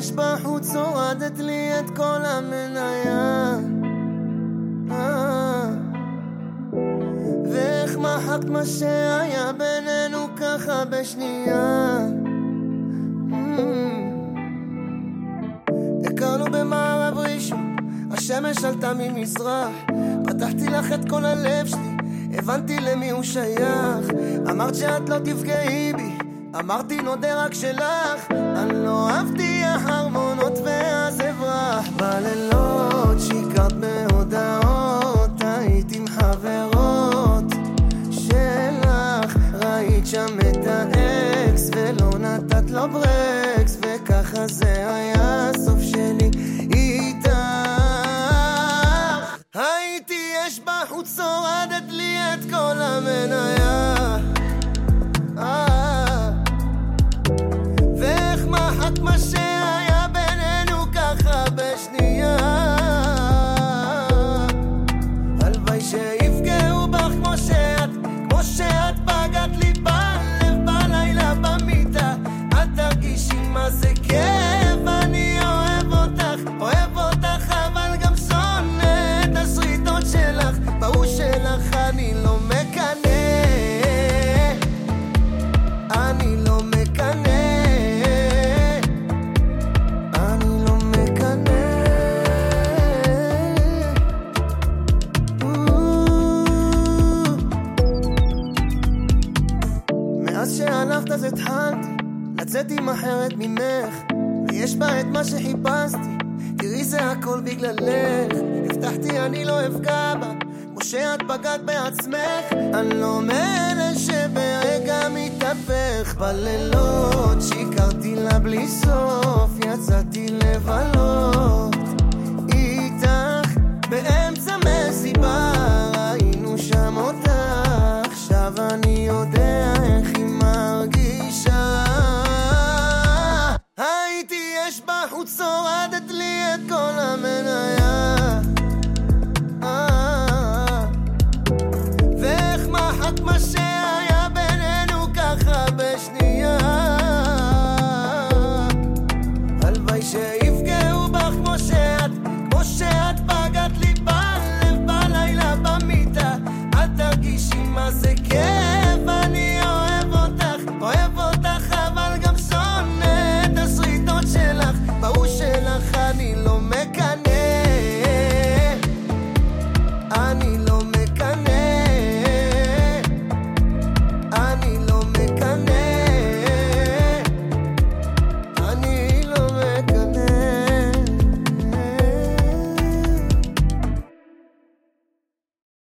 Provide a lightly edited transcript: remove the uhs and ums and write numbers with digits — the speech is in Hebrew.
אש בחוץ, הורדת לי את כל המניה. ואיך מחקת מה שהיה בינינו ככה בשנייה. הכרנו במערב ראשון, השמש עלתה ממזרח, פתחתי לך את כל הלב שלי, הבנתי למי הוא שייך. אמרת שאת לא תפגעי בי, אמרתי נודה רק שלך. אני לא אהבתי ההרמונות ואז אברח. בלילות שיקרת בהודעות, היית עם חברות שלך, ראית שם את האקס ולא נתת לו ברקס, וככה זה היה הסוף שלי איתך. הייתי אש בחוץ, הורדת לי את כל המניה. ואיך מחקת מה שהיה בינינו ככה בשנייה. הלוואי שיפגעו בך כמו שאת פגעת לי בלב בלילה במיטה. את תרגישי מה זה כאב, אני אוהב אותך אבל גם שונא את השריטות שלך. ברור שלך אני לא מקנא, אני לא מקנא, אני לא מקנא. מאז שהלכת אז התחלתי לצאת עם אחרת ממך, ויש בה את מה שחיפשתי, תראי זה הכל בגללך. הבטחתי אני לא אפגע בה כמו שאת פגעת בעצמך. אני לא מאלה שברגע מתהפך. בלילות שיקרתי לה בלי סוף, יצאתי לבלות